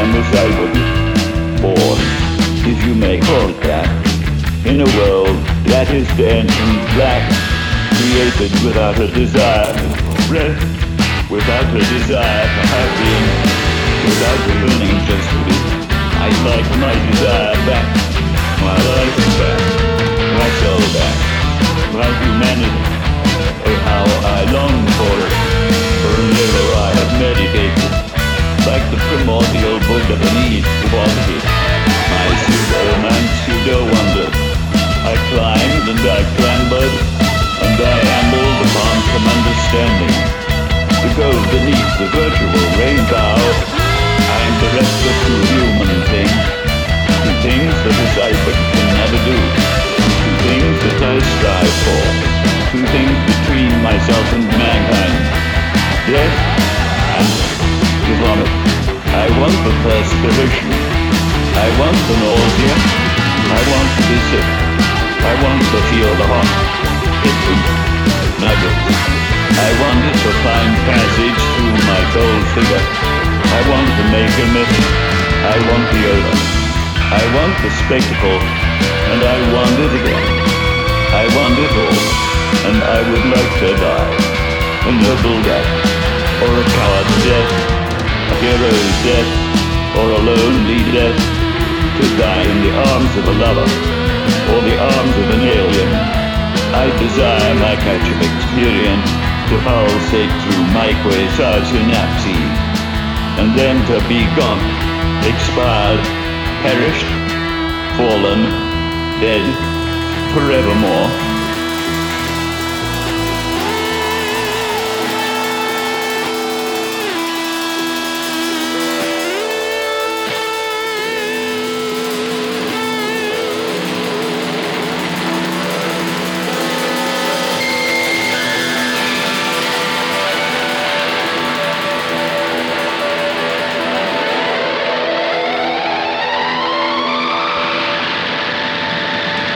am a cyborg, born, if you may call it that, in a world that is dense and black, created without a desire for breath, without a desire for happiness, without a burning just to be. I'd like my desire back, my life back, my soul back, my humanity. Oh, how I long for it, for a river I have meditated, like the primordial Buddha beneath the quality. My pseudo-man, pseudo-wonder. I climbed and I clambered, and I ambled upon some understanding, to go beneath the virtual rainbow. I'm the restless true human thing, two things that a cyborg can never do, two things that I strive for, two things between myself and mankind, death and dishonor. I want the perspiration, I want the nausea, I want to be sick, I want to feel the hot, hitting nuggets. I wanted to find passage through my cold figure. I want to make a myth. I want the odor. I want the spectacle. And I want it again. I want it all. And I would like to die. A noble death. Or a coward's death. A hero's death. Or a lonely death. To die in the arms of a lover. Or the arms of an alien. I desire my catch of experience to pulsate through micro synapses, and then to be gone, expired, perished, fallen, dead, forevermore.